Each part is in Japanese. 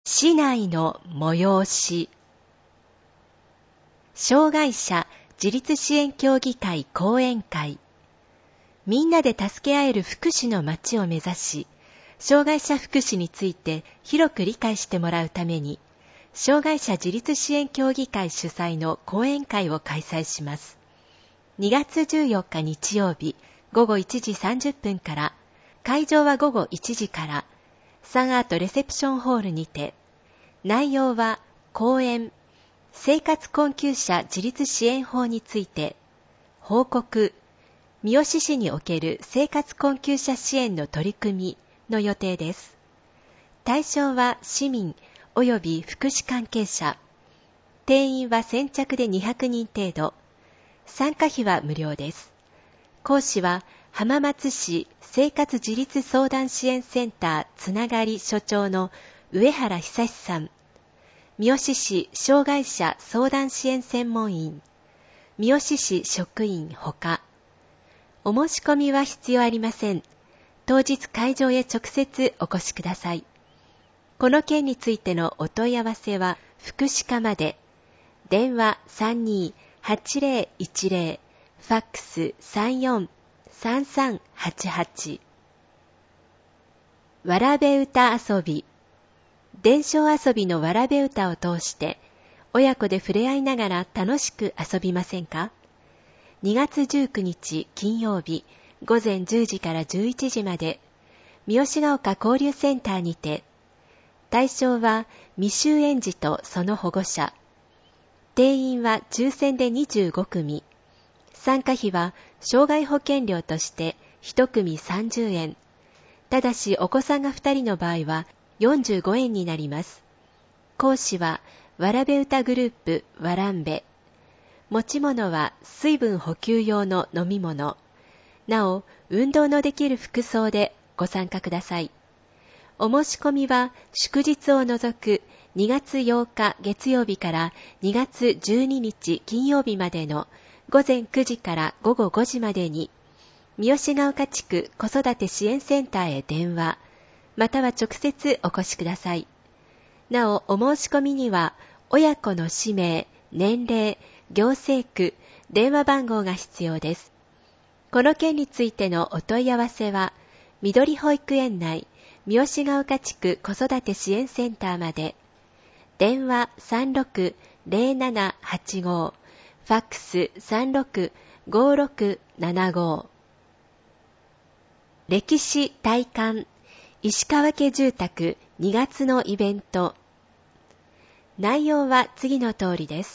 市内の催し。障害者自立支援協議会講演会。みんなで助け合える福祉の街を目指し、障害者福祉について広く理解してもらうために、障害者自立支援協議会主催の講演会を開催します。2月14日日曜日午後1時30分から、会場は午後1時から、サンアートレセプションホールにて、内容は講演、生活困窮者自立支援法について、報告、三好市における生活困窮者支援の取り組みの予定です。対象は市民及び福祉関係者。定員は先着で200人程度。参加費は無料です。講師は浜松市生活自立相談支援センターつながり所長の上原久志さん。三好市障害者相談支援専門員、三好市職員ほか。お申し込みは必要ありません。当日会場へ直接お越しください。この件についてのお問い合わせは福祉課まで。電話32-8010、ファックス34-3388。わらべ歌遊び。伝承遊びのわらべ歌を通して、親子で触れ合いながら楽しく遊びませんか？ 2 月19日金曜日午前10時から11時まで、三好ヶ丘交流センターにて、対象は未就園児とその保護者。定員は抽選で25組。参加費は障害保険料として1組30円。ただしお子さんが2人の場合は45円になります。講師はわらべ歌グループわらんべ。持ち物は水分補給用の飲み物。なお、運動のできる服装でご参加ください。お申し込みは祝日を除く2月8日月曜日から2月12日金曜日までの午前9時から午後5時までに、三好ヶ丘地区子育て支援センターへ電話、または直接お越しください。なお、お申し込みには、親子の氏名、年齢、行政区、電話番号が必要です。この件についてのお問い合わせは、緑保育園内、三好ヶ丘地区子育て支援センターまで。電話36-0785、ファックス36-5675。歴史体感石川家住宅2月のイベント。内容は次の通りです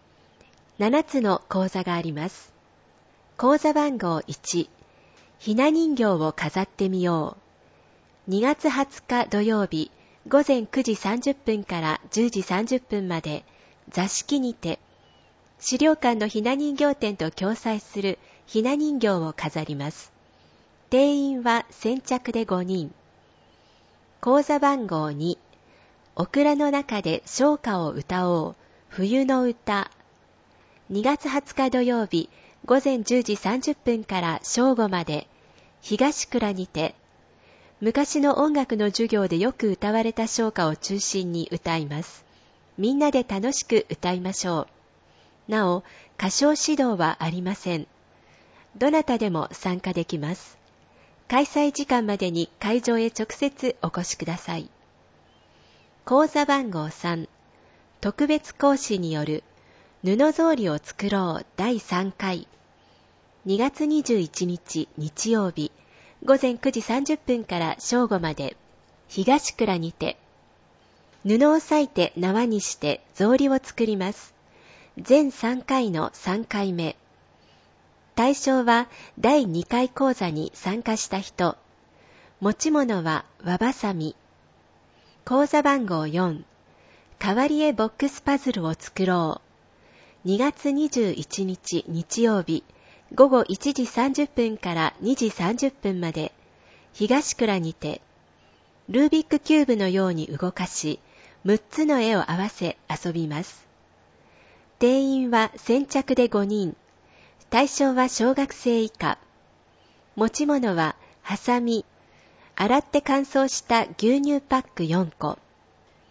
。7つの講座があります。講座番号1、ひな人形を飾ってみよう。2月20日土曜日、午前9時30分から10時30分まで、座敷にて、資料館のひな人形展と共催するひな人形を飾ります。定員は先着で5人。講座番号2、オクラの中で唱歌を歌おう、冬の歌。2月20日土曜日、午前10時30分から正午まで、東倉にて、昔の音楽の授業でよく歌われた唱歌を中心に歌います。みんなで楽しく歌いましょう。なお、歌唱指導はありません。どなたでも参加できます。開催時間までに会場へ直接お越しください。講座番号3、特別講師による布草履を作ろう第3回。2月21日日曜日、午前9時30分から正午まで、東倉にて、布を裂いて縄にして草履を作ります。全3回の3回目。対象は第2回講座に参加した人。持ち物は和ばさみ。講座番号4、変わり絵ボックスパズルを作ろう。2月21日日曜日、午後1時30分から2時30分まで、東倉にて、ルービックキューブのように動かし、6つの絵を合わせ遊びます。定員は先着で5人。対象は小学生以下。持ち物はハサミ、洗って乾燥した牛乳パック4個。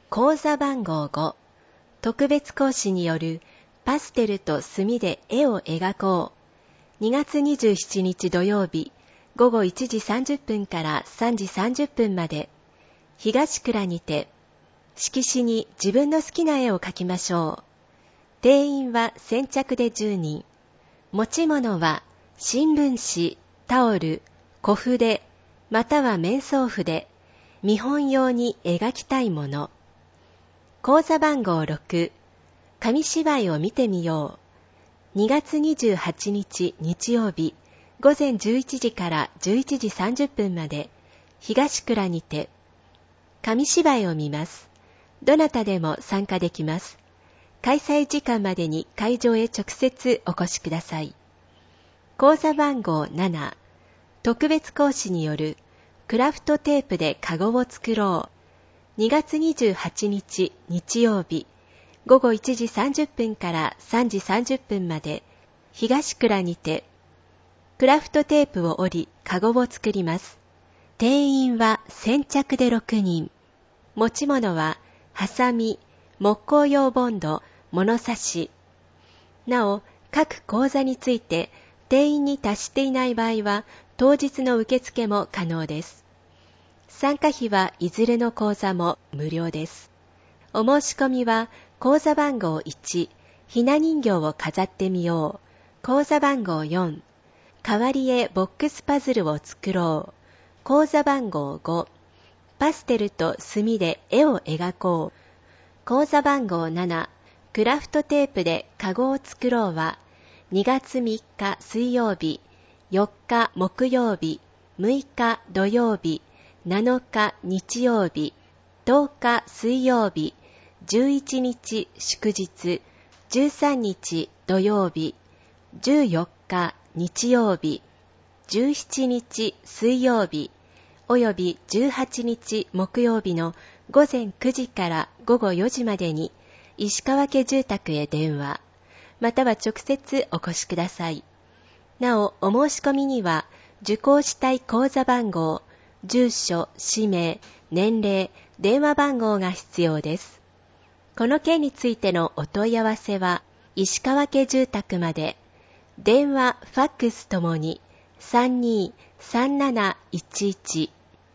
講座番号5、特別講師によるパステルと墨で絵を描こう。2月27日土曜日、午後1時30分から3時30分まで、東倉にて、色紙に自分の好きな絵を描きましょう。定員は先着で10人。持ち物は新聞紙、タオル、小筆、または面相筆、見本用に描きたいもの。講座番号6、紙芝居を見てみよう。2月28日日曜日、午前11時から11時30分まで、東倉にて、紙芝居を見ます。どなたでも参加できます。開催時間までに会場へ直接お越しください。講座番号7、特別講師によるクラフトテープでカゴを作ろう。2月28日日曜日、午後1時30分から3時30分まで、東倉にて、クラフトテープを折り、カゴを作ります。定員は先着で6人。持ち物は、ハサミ、木工用ボンド、物差し。なお、各講座について、定員に達していない場合は、当日の受付も可能です。参加費はいずれの講座も無料です。お申し込みは、講座番号1、ひな人形を飾ってみよう。講座番号4、変わり絵ボックスパズルを作ろう。講座番号5、パステルと墨で絵を描こう。講座番号7、クラフトテープでカゴを作ろうは、2月3日水曜日、4日木曜日、6日土曜日、7日日曜日、10日水曜日、11日祝日、13日土曜日、14日日曜日、17日水曜日、および18日木曜日の午前9時から午後4時までに石川家住宅へ電話、または直接お越しください。なお、お申し込みには受講したい講座番号、住所、氏名、年齢、電話番号が必要です。この件についてのお問い合わせは、石川家住宅まで、電話、ファックスともに、32-3711。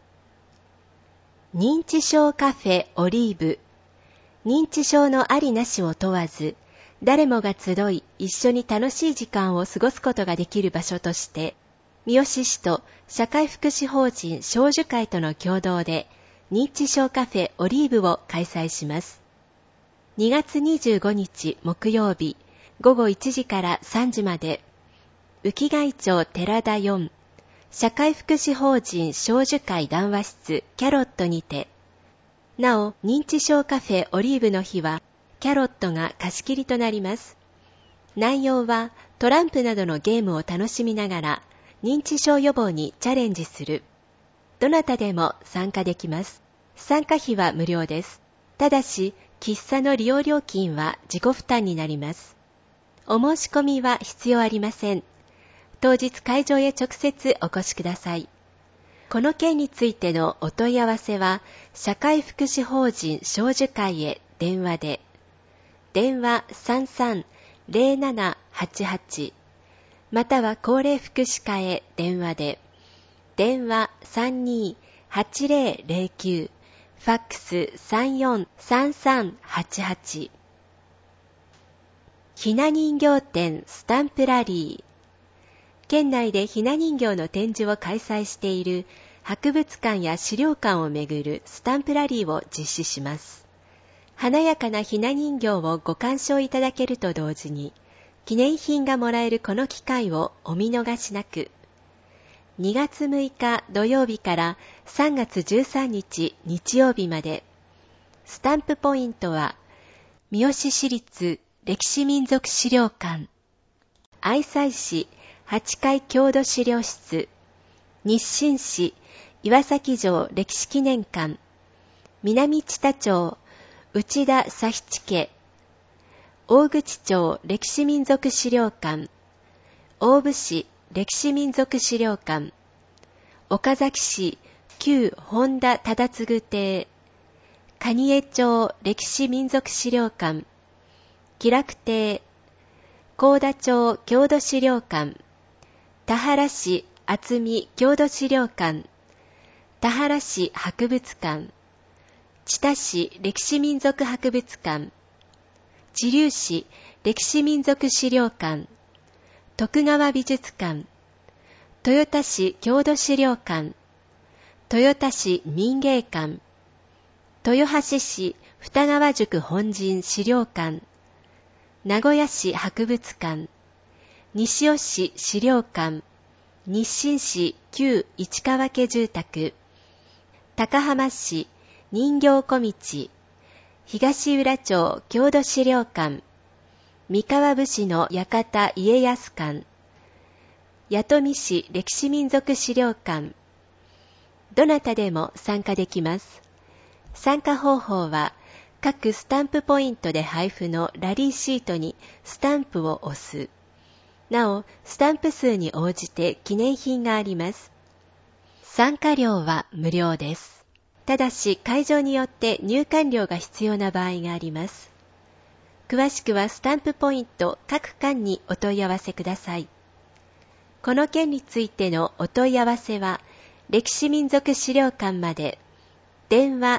認知症カフェオリーブ。認知症のありなしを問わず、誰もが集い、一緒に楽しい時間を過ごすことができる場所として、三好市と社会福祉法人長寿会との共同で、認知症カフェオリーブを開催します。2月25日木曜日、午後1時から3時まで、浮貝町寺田4、社会福祉法人長寿会談話室キャロットにて、なお、認知症カフェオリーブの日は、キャロットが貸し切りとなります。内容は、トランプなどのゲームを楽しみながら、認知症予防にチャレンジする。どなたでも参加できます。参加費は無料です。ただし、喫茶の利用料金は自己負担になります。お申し込みは必要ありません。当日会場へ直接お越しください。この件についてのお問い合わせは、社会福祉法人長寿会へ電話で、電話 33-0788、または高齢福祉課へ電話で、電話 32-8009、ファックス 34-3388。ひな人形展スタンプラリー。県内でひな人形の展示を開催している博物館や資料館をめぐるスタンプラリーを実施します。華やかなひな人形をご鑑賞いただけると同時に、記念品がもらえるこの機会をお見逃しなく。2月6日土曜日から3月13日日曜日まで。スタンプポイントは、三好市立歴史民俗資料館、愛西市8階郷土資料室、日清市岩崎城歴史記念館、南知多町内田佐七家、大口町歴史民俗資料館、大府市歴史民俗資料館、岡崎市旧本田忠次邸、 蟹江町歴史民俗資料館、喜楽亭、幸田町郷土資料館、田原市渥美郷土資料館、田原市博物館、知多市歴史民俗博物館、知立市歴史民俗資料館、徳川美術館、豊田市郷土資料館、豊田市民芸館、豊橋市二川宿本陣資料館、名古屋市博物館、西尾市資料館、日清市旧市川家住宅、高浜市人形小道、東浦町郷土資料館、三河武士の館家康館、弥富市歴史民俗資料館。どなたでも参加できます。参加方法は、各スタンプポイントで配布のラリーシートにスタンプを押す。なお、スタンプ数に応じて記念品があります。参加料は無料です。ただし、会場によって入館料が必要な場合があります。詳しくはスタンプポイント各館にお問い合わせください。この件についてのお問い合わせは、歴史民俗資料館まで、電話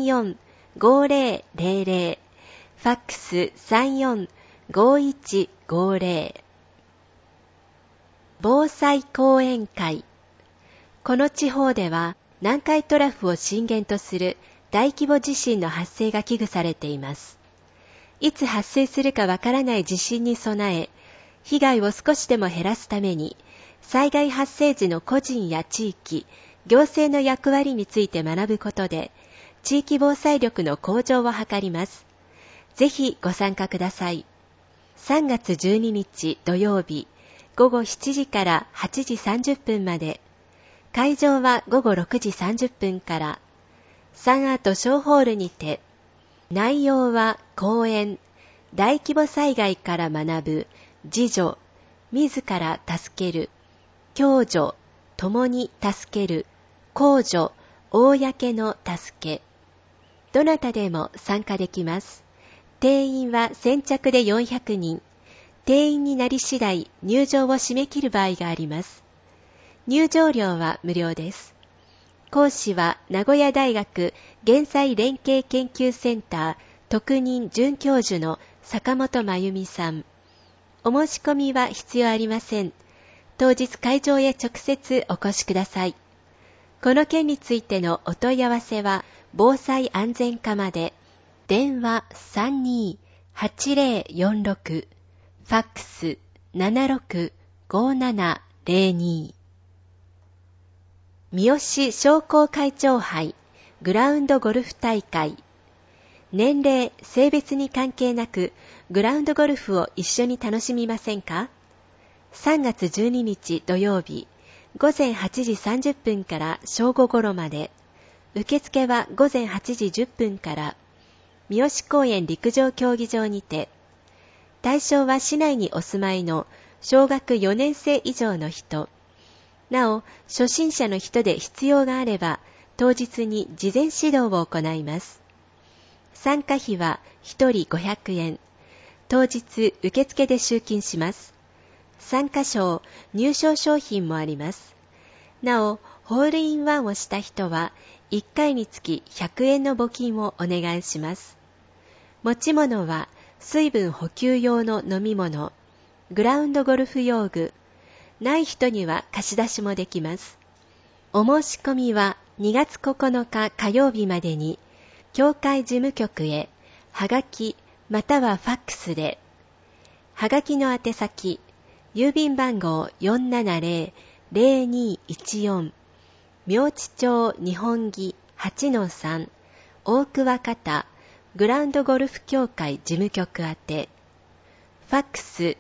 34-5000、ファックス34-5150。防災講演会。この地方では南海トラフを震源とする大規模地震の発生が危惧されています。いつ発生するかわからない地震に備え、被害を少しでも減らすために、災害発生時の個人や地域、行政の役割について学ぶことで、地域防災力の向上を図ります。ぜひご参加ください。3月12日土曜日、午後7時から8時30分まで、会場は午後6時30分から、サンアート小ホールにて、内容は講演、大規模災害から学ぶ、自助、自ら助ける、共助、共に助ける、公助、公の助け。どなたでも参加できます。定員は先着で400人。定員になり次第入場を締め切る場合があります。入場料は無料です。講師は名古屋大学減災連携研究センター特任准教授の坂本真由美さん。お申し込みは必要ありません。当日会場へ直接お越しください。この件についてのお問い合わせは防災安全課まで。電話32-8046、ファックス765702。三好商工会長杯グラウンドゴルフ大会。年齢、性別に関係なくグラウンドゴルフを一緒に楽しみませんか？ 3 月12日土曜日、午前8時30分から正午頃まで。受付は午前8時10分から、三好公園陸上競技場にて。対象は市内にお住まいの小学4年生以上の人。なお、初心者の人で必要があれば、当日に事前指導を行います。参加費は1人500円。当日受付で集金します。参加賞、入賞商品もあります。なお、ホールインワンをした人は、1回につき100円の募金をお願いします。持ち物は、水分補給用の飲み物、グラウンドゴルフ用具、ない人には貸し出しもできます。お申し込みは2月9日火曜日までに、協会事務局へ、はがきまたはファックスで、はがきの宛先、郵便番号 470-0214、明知町日本木 8-3、大桑方、グラウンドゴルフ協会事務局宛て、ファックス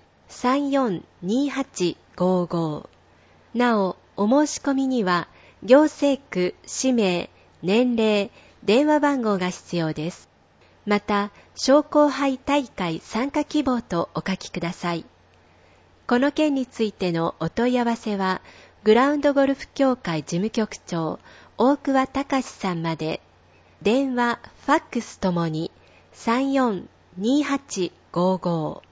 342855。なお、お申し込みには、行政区、氏名、年齢、電話番号が必要です。また、商工杯大会参加希望とお書きください。この件についてのお問い合わせは、グラウンドゴルフ協会事務局長、大桑隆さんまで。 電話、ファックスともに 342855。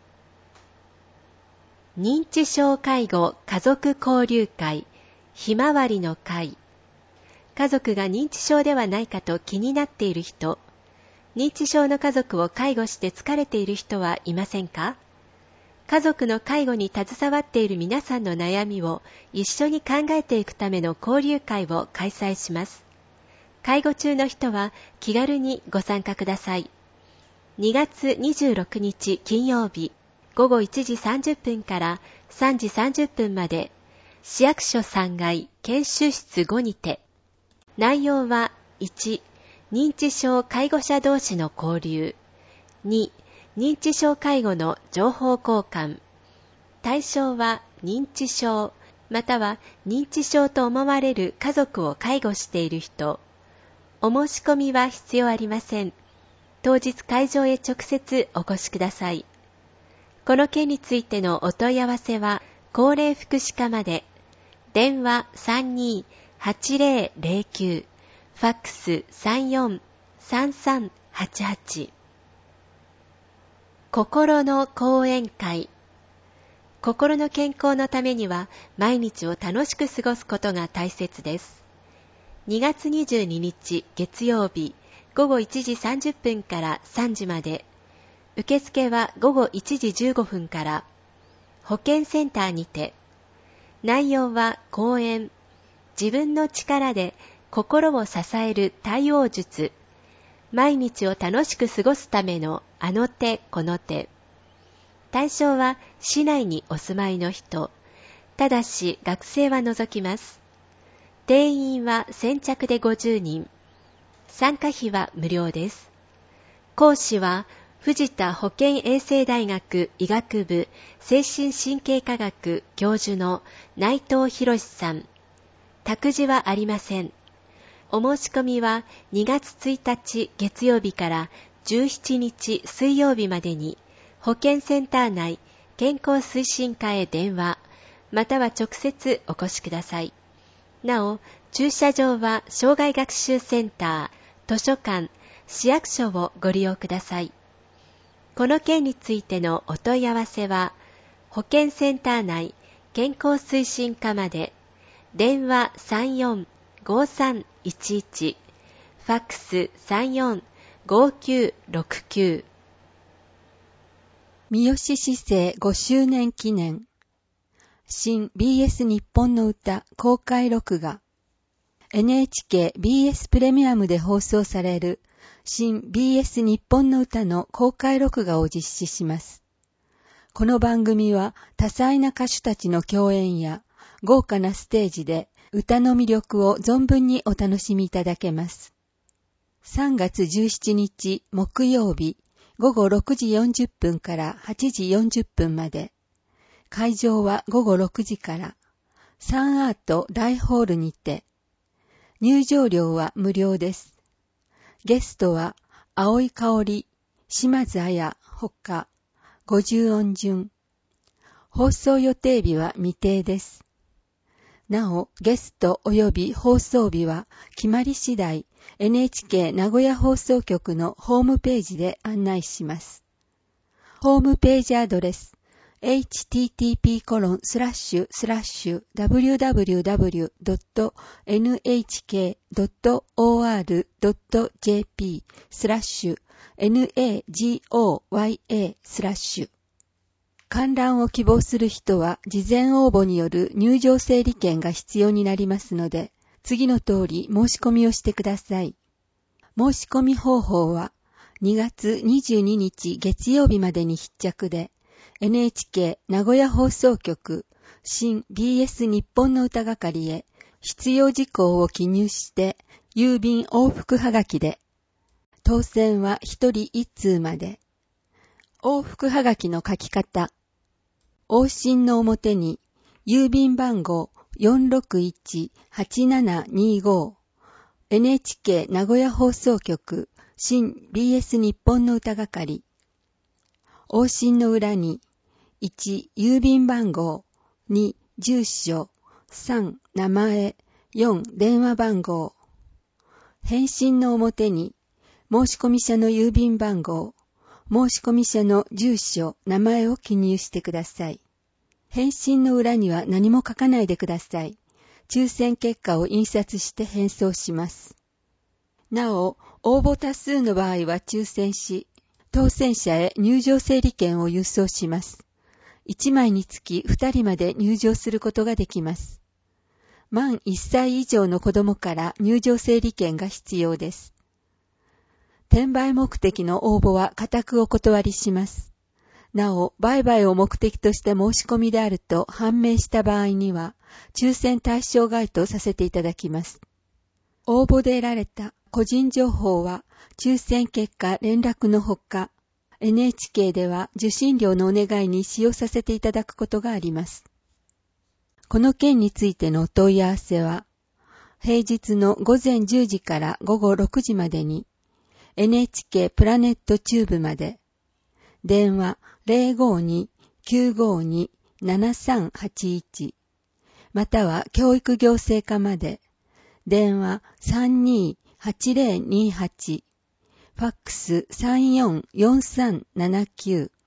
認知症介護家族交流会ひまわりの会。家族が認知症ではないかと気になっている人、認知症の家族を介護して疲れている人はいませんか？家族の介護に携わっている皆さんの悩みを一緒に考えていくための交流会を開催します。介護中の人は気軽にご参加ください。2月26日金曜日午後1時30分から3時30分まで、市役所3階研修室5にて。内容は1、認知症介護者同士の交流。2、認知症介護の情報交換。対象は認知症、または認知症と思われる家族を介護している人。お申し込みは必要ありません。当日会場へ直接お越しください。この件についてのお問い合わせは高齢福祉課まで。電話32-8009、ファックス34-3388。心の講演会。心の健康のためには毎日を楽しく過ごすことが大切です。2月22日月曜日午後1時30分から3時まで。受付は午後1時15分から。保健センターにて。内容は講演、自分の力で心を支える対応術、毎日を楽しく過ごすためのあの手この手。対象は市内にお住まいの人、ただし学生は除きます。定員は先着で50人。参加費は無料です。講師は藤田保健衛生大学医学部精神神経科学教授の内藤博さん。託児はありません。お申し込みは2月1日月曜日から17日水曜日までに保健センター内健康推進課へ電話、または直接お越しください。なお、駐車場は障害学習センター、図書館、市役所をご利用ください。この件についてのお問い合わせは、保健センター内健康推進課まで。電話34-5311、ファックス34-5969。 三好市政5周年記念。新 BS 日本の歌公開録画。NHK BS プレミアムで放送される新 BS 日本の歌の公開録画を実施します。この番組は多彩な歌手たちの共演や豪華なステージで歌の魅力を存分にお楽しみいただけます。3月17日木曜日午後6時40分から8時40分まで。会場は午後6時からサンアート大ホールにて。入場料は無料です。ゲストは青井香織、島津綾ほか50音順。放送予定日は未定です。なお、ゲスト及び放送日は決まり次第 NHK 名古屋放送局のホームページで案内します。ホームページアドレスhttp://www.nhk.or.jp/nagoya/観覧を希望する人は事前応募による入場整理券が必要になりますので、次の通り申し込みをしてください。申し込み方法は2月22日月曜日までに必着で、NHK 名古屋放送局新 BS 日本の歌係へ必要事項を記入して郵便往復はがきで、当選は1人1通まで。往復はがきの書き方。往診の表に郵便番号 461-8725 NHK 名古屋放送局新 BS 日本の歌係。往診の裏に1郵便番号、2住所、3名前、4電話番号。返信の表に申込者の郵便番号、申込者の住所、名前を記入してください。返信の裏には何も書かないでください。抽選結果を印刷して返送します。なお、応募多数の場合は抽選し、当選者へ入場整理券を郵送します。1枚につき2人まで入場することができます。満1歳以上の子供から入場整理券が必要です。転売目的の応募は固くお断りします。なお、売買を目的として申し込みであると判明した場合には、抽選対象該当させていただきます。応募で得られた個人情報は、抽選結果連絡のほか、NHK では受信料のお願いに使用させていただくことがあります。この件についてのお問い合わせは、平日の午前10時から午後6時までに、NHK プラネットチューブまで、電話 052-952-7381 または教育行政課まで、電話 32-8028 ファックス 344379